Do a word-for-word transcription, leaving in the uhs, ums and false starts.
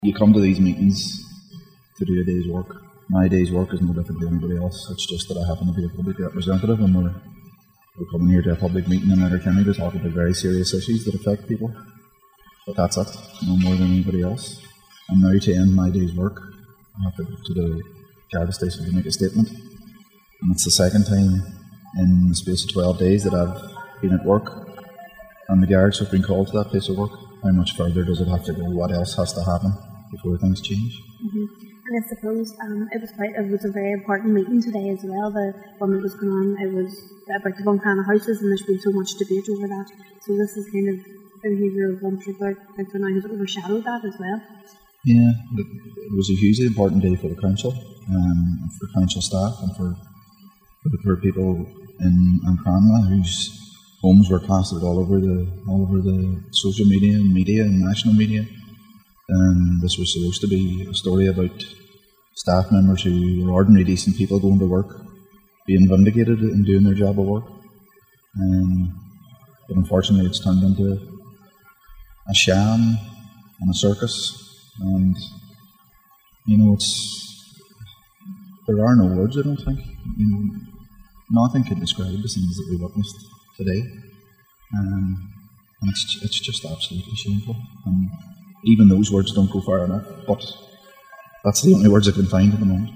You come to these meetings to do a day's work. My day's work is no different to anybody else. It's just that I happen to be a public representative, and we're, we're coming here to a public meeting in Letterkenny to talk about very serious issues that affect people. But that's it, no more than anybody else. And now to end my day's work, I have to go to the Garda station to make a statement. And it's the second time in the space of twelve days that I've been at work, and the guards have been called to that place of work. How much further does it have to go? What else has to happen before things change? Mm-hmm. And I suppose um, it was quite, it was a very important meeting today as well. The one that was going on, it was about the Buncrana houses, and there's been so much debate over that. So this is kind of the behaviour of one particular council now has overshadowed that as well. Yeah, it was a hugely important day for the council, um, for council staff, and for, for the poor people in Ancranla whose homes were plastered all over the all over the social media and media and national media. Um, this was supposed to be a story about staff members who were ordinary, decent people going to work, being vindicated and doing their job of work. Um, but unfortunately, it's turned into a sham and a circus. And, you know, it's, there are no words, I don't think. You know, nothing can describe the scenes that we witnessed today. Um, and it's, it's just absolutely shameful. And even those words don't go far enough, but that's the only words I can find at the moment.